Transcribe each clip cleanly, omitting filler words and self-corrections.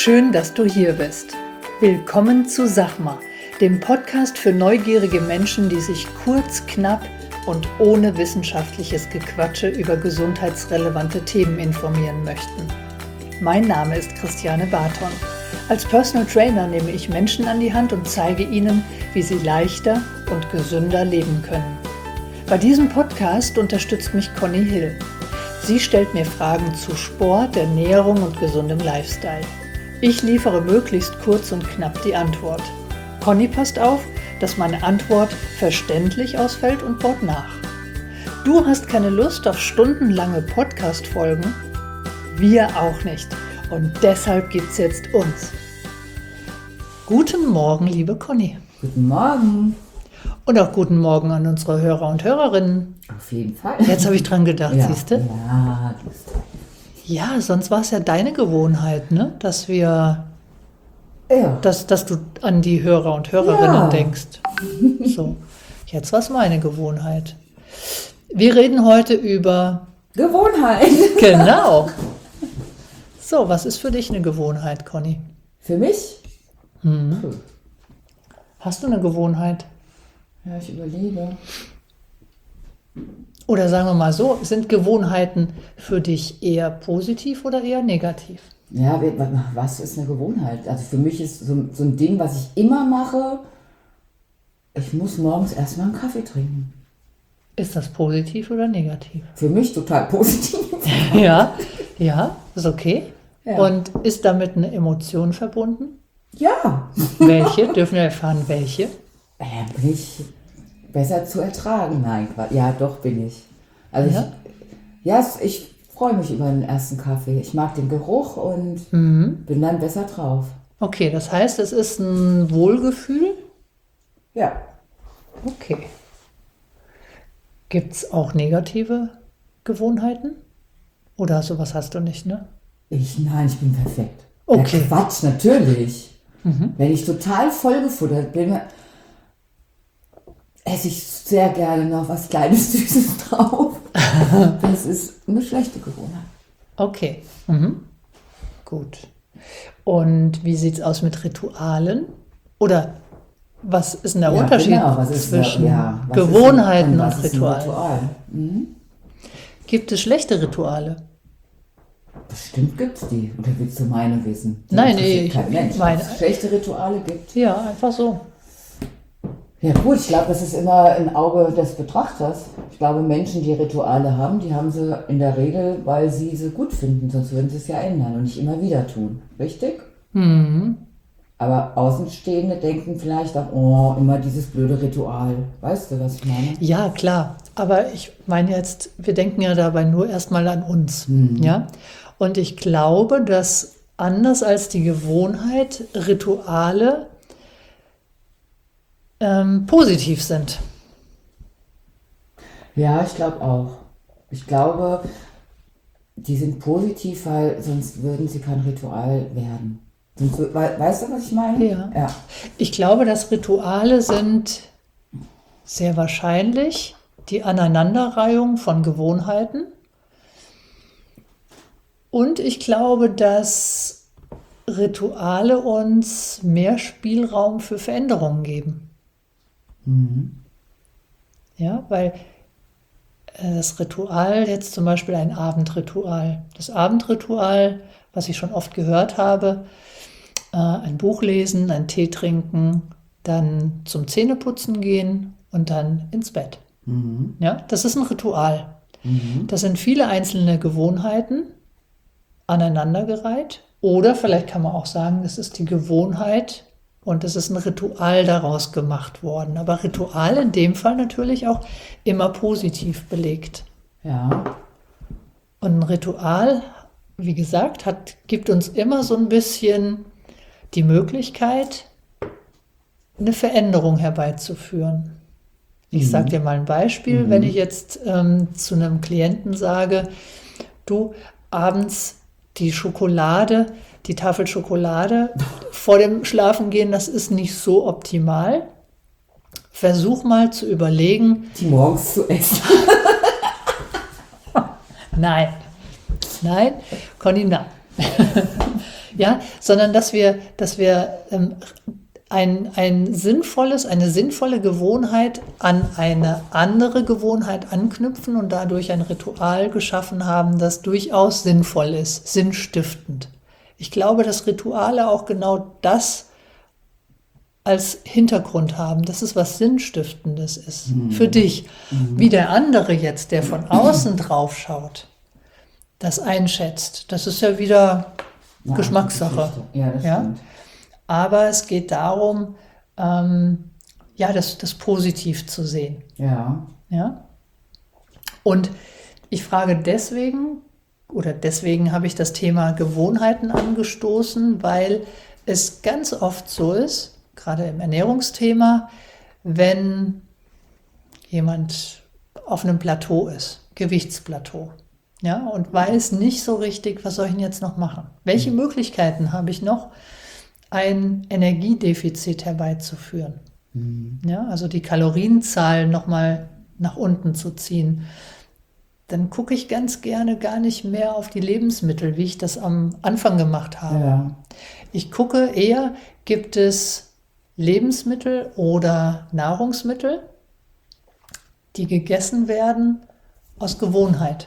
Schön, dass du hier bist. Willkommen zu Sachma, dem Podcast für neugierige Menschen, die sich kurz, knapp und ohne wissenschaftliches Gequatsche über gesundheitsrelevante Themen informieren möchten. Mein Name ist Christiane Barton. Als Personal Trainer nehme ich Menschen an die Hand und zeige ihnen, wie sie leichter und gesünder leben können. Bei diesem Podcast unterstützt mich Conny Hill. Sie stellt mir Fragen zu Sport, Ernährung und gesundem Lifestyle. Ich liefere möglichst kurz und knapp die Antwort. Conny passt auf, dass meine Antwort verständlich ausfällt und baut nach. Du hast keine Lust auf stundenlange Podcast-Folgen? Wir auch nicht. Und deshalb gibt's jetzt uns. Guten Morgen, liebe Conny. Guten Morgen. Und auch guten Morgen an unsere Hörer und Hörerinnen. Auf jeden Fall. Jetzt habe ich dran gedacht, Ja. siehst du? Ja, Ja, sonst war es ja deine Gewohnheit, ne? Dass wir, ja. dass du an die Hörer und Hörerinnen Ja. denkst. So, jetzt war es meine Gewohnheit. Wir reden heute über, Gewohnheit. genau. So, was ist für dich eine Gewohnheit, Conny? Für mich? Hast du eine Gewohnheit? Ja, ich überlege. Oder sagen wir mal so, sind Gewohnheiten für dich eher positiv oder eher negativ? Ja, was ist eine Gewohnheit? Also für mich ist so ein Ding, was ich immer mache, ich muss morgens erstmal einen Kaffee trinken. Ist das positiv oder negativ? Für mich total positiv. Ja, ist okay. Ja. Und ist damit eine Emotion verbunden? Ja. Welche? Dürfen wir erfahren, welche? Bin ich besser zu ertragen? Nein, ja, doch bin ich. Also ich freue mich über den ersten Kaffee. Ich mag den Geruch und bin dann besser drauf. Okay, das heißt, es ist ein Wohlgefühl? Ja. Okay. Gibt es auch negative Gewohnheiten? Oder sowas hast du nicht, ne? Nein, ich bin perfekt. Okay. Ja, Quatsch, natürlich. Wenn ich total vollgefuttert bin, esse ich sehr gerne noch was Kleines, Süßes drauf. Das ist eine schlechte Gewohnheit. Okay. Gut. Und wie sieht es aus mit Ritualen? Oder was ist denn der Unterschied zwischen Gewohnheiten und Ritualen? Ritual? Gibt es schlechte Rituale? Bestimmt gibt es die. Oder willst du meine wissen? Die Nein, interessiert ich kein Mensch, meine- dass es schlechte Rituale gibt. Ja, einfach so. Ja gut, ich glaube, das ist immer ein Auge des Betrachters. Ich glaube, Menschen, die Rituale haben, die haben sie in der Regel, weil sie gut finden, sonst würden sie es ja ändern und nicht immer wieder tun. Richtig? Aber Außenstehende denken vielleicht auch, oh, immer dieses blöde Ritual. Weißt du, was ich meine? Ja, klar. Aber ich meine jetzt, wir denken ja dabei nur erstmal an uns. Ja? Und ich glaube, dass anders als die Gewohnheit Rituale positiv sind. Ja, ich glaube auch. Ich glaube, die sind positiv, weil sonst würden sie kein Ritual werden. Weißt du, was ich meine? Ja. Ich glaube, dass Rituale sind sehr wahrscheinlich die Aneinanderreihung von Gewohnheiten. Und ich glaube, dass Rituale uns mehr Spielraum für Veränderungen geben. Ja, weil das Ritual, jetzt zum Beispiel ein Abendritual. Das Abendritual, was ich schon oft gehört habe, ein Buch lesen, einen Tee trinken, dann zum Zähneputzen gehen und dann ins Bett. Ja, das ist ein Ritual. Das sind viele einzelne Gewohnheiten aneinandergereiht. Oder vielleicht kann man auch sagen, das ist die Gewohnheit und es ist ein Ritual daraus gemacht worden. Aber Ritual in dem Fall natürlich auch immer positiv belegt. Ja. Und ein Ritual, wie gesagt, gibt uns immer so ein bisschen die Möglichkeit, eine Veränderung herbeizuführen. Ich sage dir mal ein Beispiel. Wenn ich jetzt zu einem Klienten sage, du abends die Tafel Schokolade vor dem Schlafengehen, das ist nicht so optimal. Versuch mal zu überlegen. Die morgens zu essen. Nein, Conny, nein. Ja, sondern dass wir eine sinnvolle Gewohnheit an eine andere Gewohnheit anknüpfen und dadurch ein Ritual geschaffen haben, das durchaus sinnvoll ist, sinnstiftend. Ich glaube, dass Rituale auch genau das als Hintergrund haben, dass es was Sinnstiftendes ist für dich. Wie der andere jetzt, der von außen drauf schaut, das einschätzt. Das ist ja wieder Geschmackssache. Ja, das stimmt. Aber es geht darum, das positiv zu sehen. Ja. Ja? Und ich frage deswegen habe ich das Thema Gewohnheiten angestoßen, weil es ganz oft so ist, gerade im Ernährungsthema, wenn jemand auf einem Plateau ist, Gewichtsplateau, ja, und weiß nicht so richtig, was soll ich denn jetzt noch machen? Welche Möglichkeiten habe ich noch, ein Energiedefizit herbeizuführen? Ja, also die Kalorienzahl nochmal nach unten zu ziehen. Dann gucke ich ganz gerne gar nicht mehr auf die Lebensmittel, wie ich das am Anfang gemacht habe. Ja. Ich gucke eher, gibt es Lebensmittel oder Nahrungsmittel, die gegessen werden aus Gewohnheit.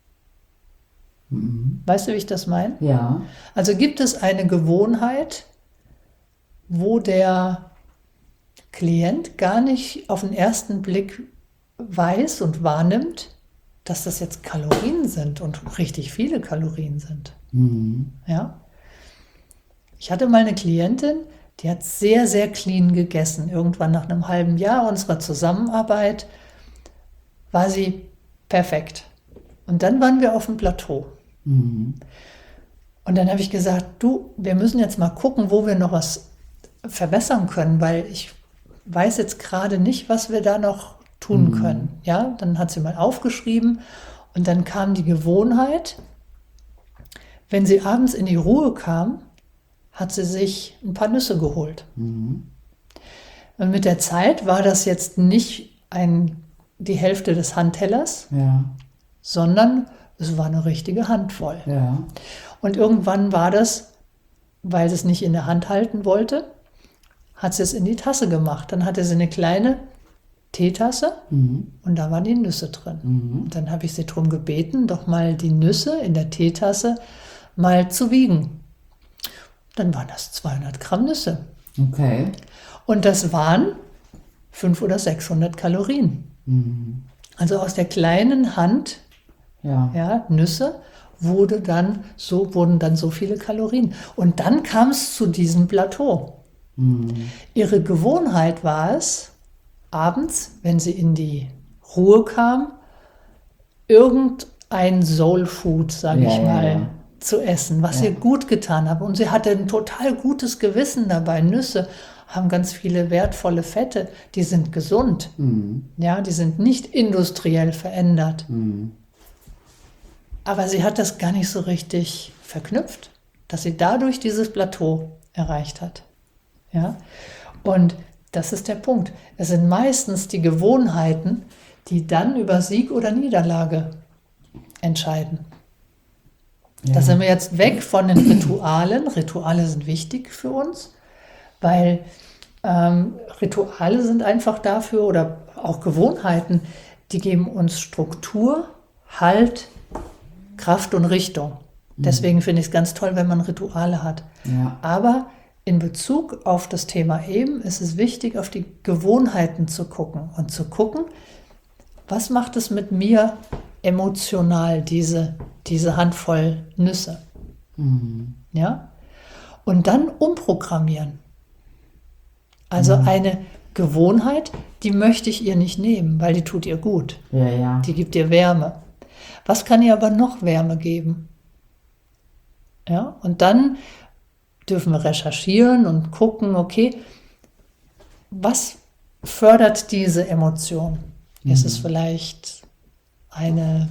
Weißt du, wie ich das meine? Ja. Also gibt es eine Gewohnheit, wo der Klient gar nicht auf den ersten Blick weiß und wahrnimmt, dass das jetzt Kalorien sind und richtig viele Kalorien sind. Ja? Ich hatte mal eine Klientin, die hat sehr, sehr clean gegessen. Irgendwann nach einem halben Jahr unserer Zusammenarbeit war sie perfekt. Und dann waren wir auf dem Plateau. Und dann habe ich gesagt, wir müssen jetzt mal gucken, wo wir noch was verbessern können, weil ich weiß jetzt gerade nicht, was wir da noch tun können. Ja, dann hat sie mal aufgeschrieben und dann kam die Gewohnheit, wenn sie abends in die Ruhe kam, hat sie sich ein paar Nüsse geholt. Und mit der Zeit war das jetzt nicht die Hälfte des Handtellers, sondern es war eine richtige Handvoll. Ja. Und irgendwann war das, weil sie es nicht in der Hand halten wollte, hat sie es in die Tasse gemacht. Dann hatte sie eine kleine Teetasse und da waren die Nüsse drin. Und dann habe ich sie darum gebeten, doch mal die Nüsse in der Teetasse mal zu wiegen. Dann waren das 200 Gramm Nüsse. Okay. Und das waren 500 oder 600 Kalorien. Also aus der kleinen Hand Nüsse wurden dann so viele Kalorien. Und dann kam es zu diesem Plateau. Ihre Gewohnheit war es, abends, wenn sie in die Ruhe kam, irgendein Soul Food, sage ich mal, zu essen, was ihr gut getan hat. Und sie hatte ein total gutes Gewissen dabei. Nüsse haben ganz viele wertvolle Fette, die sind gesund. Ja, die sind nicht industriell verändert. Aber sie hat das gar nicht so richtig verknüpft, dass sie dadurch dieses Plateau erreicht hat. Ja? Und das ist der Punkt. Es sind meistens die Gewohnheiten, die dann über Sieg oder Niederlage entscheiden. Da sind wir jetzt weg von den Ritualen. Rituale sind wichtig für uns, weil Rituale sind einfach dafür, oder auch Gewohnheiten, die geben uns Struktur, Halt, Kraft und Richtung. Deswegen finde ich es ganz toll, wenn man Rituale hat. Ja. Aber in Bezug auf das Thema eben ist es wichtig, auf die Gewohnheiten zu gucken und zu gucken, was macht es mit mir emotional, diese Handvoll Nüsse. Ja? Und dann umprogrammieren. Also eine Gewohnheit, die möchte ich ihr nicht nehmen, weil die tut ihr gut. Ja. Die gibt ihr Wärme. Was kann ihr aber noch Wärme geben? Ja? Und dann dürfen wir recherchieren und gucken, okay, was fördert diese Emotion? Ist es vielleicht eine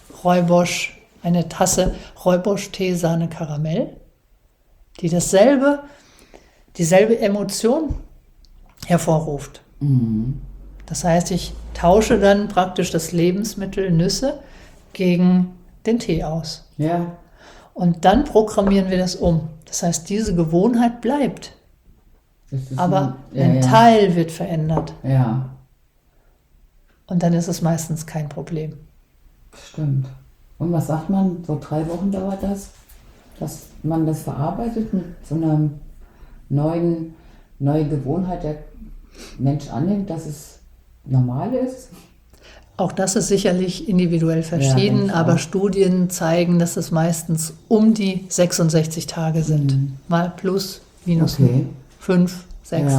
Tasse Räubosch-Teesahne Karamell, die dieselbe Emotion hervorruft? Das heißt, ich tausche dann praktisch das Lebensmittel Nüsse gegen den Tee aus. Ja. Und dann programmieren wir das um. Das heißt, diese Gewohnheit bleibt. Aber ein Teil wird verändert. Ja. Und dann ist es meistens kein Problem. Stimmt. Und was sagt man, so 3 Wochen dauert das, dass man das verarbeitet mit so einer neuen Gewohnheit, der Mensch annimmt, dass es normal ist? Auch das ist sicherlich individuell verschieden, aber Studien zeigen, dass es meistens um die 66 Tage sind. Mal plus, minus 5, 6.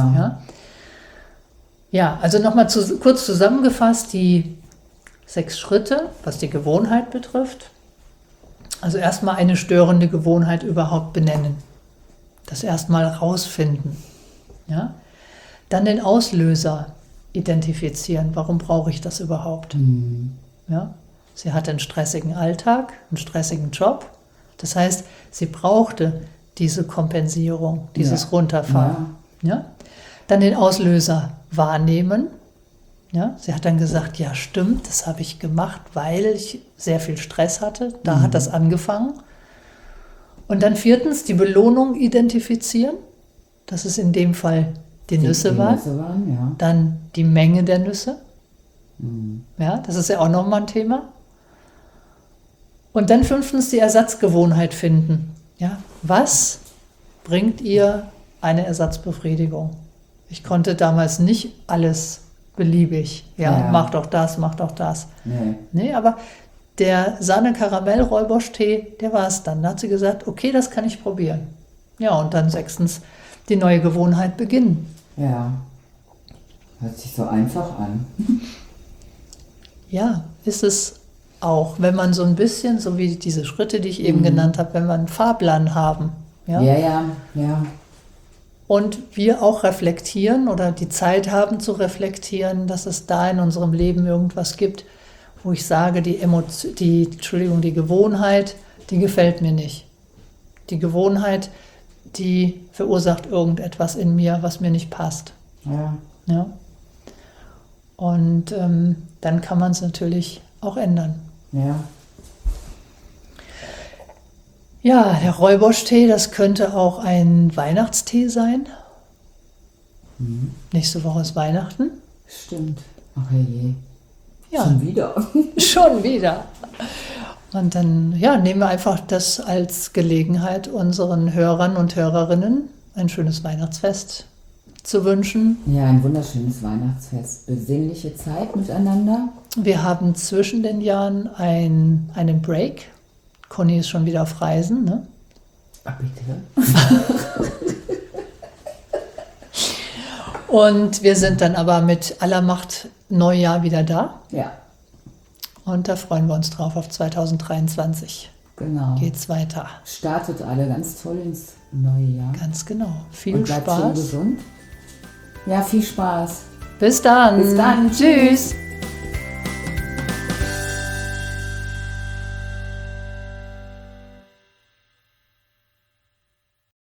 Ja, also nochmal kurz zusammengefasst, die 6 Schritte, was die Gewohnheit betrifft. Also erstmal eine störende Gewohnheit überhaupt benennen. Das erstmal rausfinden. Ja? Dann den Auslöser identifizieren. Warum brauche ich das überhaupt? Ja? Sie hatte einen stressigen Alltag, einen stressigen Job. Das heißt, sie brauchte diese Kompensierung, dieses Runterfahren. Ja? Dann den Auslöser wahrnehmen. Ja? Sie hat dann gesagt, ja stimmt, das habe ich gemacht, weil ich sehr viel Stress hatte. Da hat das angefangen. Und dann 4. die Belohnung identifizieren. Das ist in dem Fall die Nüsse waren. Dann die Menge der Nüsse. Ja, das ist ja auch nochmal ein Thema. Und dann 5. die Ersatzgewohnheit finden. Ja, was bringt ihr eine Ersatzbefriedigung? Ich konnte damals nicht alles beliebig. Mach doch das, mach doch das. Nee, aber der Sahne-Karamell-Räubusch-Tee, der war es dann. Da hat sie gesagt, okay, das kann ich probieren. Ja, und dann 6. die neue Gewohnheit beginnen. Ja, hört sich so einfach an. Ja, ist es auch, wenn man so ein bisschen, so wie diese Schritte, die ich eben genannt habe, wenn wir einen Fahrplan haben. Ja. Und wir auch reflektieren oder die Zeit haben zu reflektieren, dass es da in unserem Leben irgendwas gibt, wo ich sage, die Gewohnheit, die gefällt mir nicht. Die Gewohnheit, die verursacht irgendetwas in mir, was mir nicht passt. Ja. Und dann kann man es natürlich auch ändern. Ja, der Räubusch-Tee, das könnte auch ein Weihnachtstee sein. Nächste Woche ist Weihnachten. Stimmt. Ach je. Ja. Schon wieder. Schon wieder. Und dann nehmen wir einfach das als Gelegenheit, unseren Hörern und Hörerinnen ein schönes Weihnachtsfest zu wünschen. Ja, ein wunderschönes Weihnachtsfest. Besinnliche Zeit miteinander. Wir haben zwischen den Jahren einen Break. Conny ist schon wieder auf Reisen, ne? Bitte. Und wir sind dann aber mit aller Macht Neujahr wieder da. Ja. Und da freuen wir uns drauf auf 2023. Genau. Geht's weiter. Startet alle ganz toll ins neue Jahr. Ganz genau. Viel und bleibt schön Spaß. Gesund. Ja, viel Spaß. Bis dann. Bis dann. Tschüss.